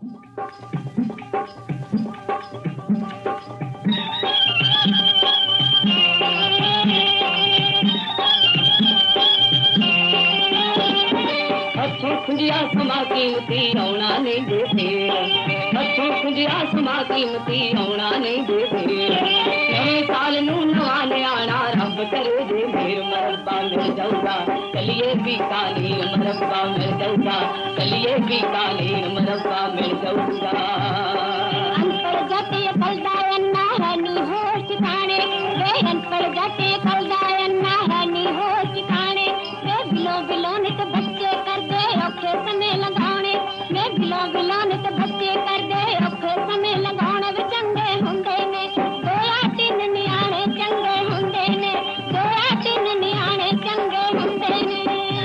हथों खुंजिया समा कीमती आउणा नहीं दे फेर हथों खुंजिया समा कीमती आउणा नहीं दे फेर नवे साल नू नवा न्याणा रब करे दे मेर मरब्बा मिल जाऊगा चलिए बीकानेर मरब्बा मिल जाऊगा चलिए बीकानेर मरब्बा मिल जाऊगा अनपढ़ जाते कलदायन्ना है नी होश ठिकाने वे अनपढ़ जाते कलदायन्ना है नी होश ठिकाने वे बिलो बिलो नित बच्चे कर दे औखे समय लगाने वे बिलो बिलो नित बच्चे कर दे औखे समय लगाने वे चंगे हुंदे ने दोया तीन नियाणे चंगे हुंदे ने दोया तीन नियाणे चंगे हुंदे ने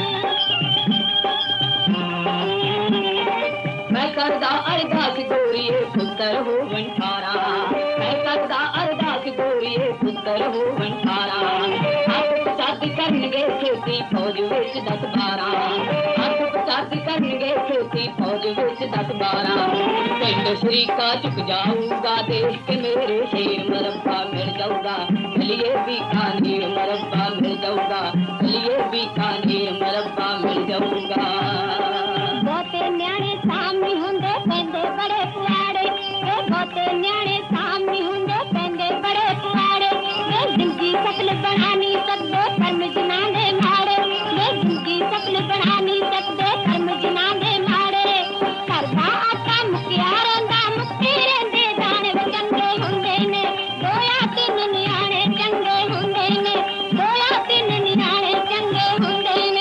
मैं करदा अरदास गोरीए पुत्र हो वंठारा मैं करदा अरदास गोरीए पुत्र हो वंठारा हथ पचाती करनगे खेती फौज विच 10-12 हथ पचाती करनगे खेती फौज विच 10-12 पिंड शरीका चुक जाऊगा देख के मेरे शेर मरब्बा मिल जाऊगा चलिए बीकानेर मरब्बा मिल जाऊगा चलिए बीकानेर मरब्बा मिल जाऊगा बहुते न्याणे सामने हुंदे पेंदे बड़े पुआड़े बहुते न्याणे सामने हुंदे पेंदे बड़े पुआड़े जिंदगी सफल बनानी सकदे कर्म जिना दे माड़े जिंदगी सफल बनानी सकदे कर्म जिना दे माड़े करदा आटा मुकिया रंदा मुक्ति रंदे दाने चंगे हुंदे ने दोया तीन नियाणे चंगे हुंदे ने दोया तीन नियाणे चंगे हुंदे ने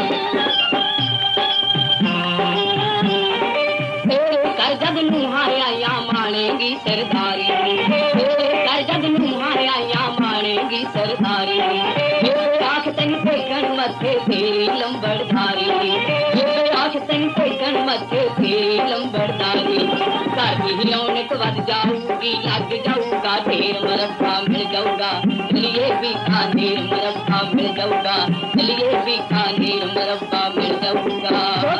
कर जग नुहाया या मानेगी सरदारी कर जग नुहाया या मानेगी सरदारी आख तन फेकन मथे तेरी लंबड़धारी आख तन फेकन मथे तेरी लंबड़धारी घर की रौनक वध जाऊगी लग जाऊगा ढेर मरब्बा मिल जाऊगा चलिए बीकानेर मरब्बा मिल जाऊगा चलिए बीकानेर मरब्बा मिल जाऊगा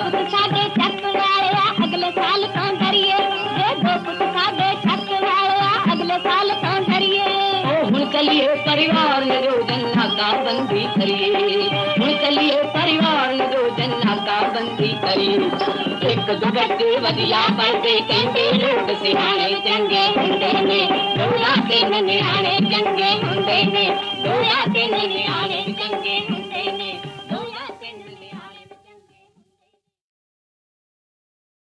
अगले साल कौन धरिए दो पुत साडे छत वाला अगले साल कौन धरिए हुण चलिए परिवार ने रोजन नाका बंदी करिए हुण चलिए परिवार ने रोजन नाका बंदी करिए एक दो बच्चे वधिया पढ़दे कहंदे लोग सियाणे चंगे हुंदे ने दोया तीन नियाणे चंगे हुंदे ने दोया तीन नियाणे चंगे हुंदे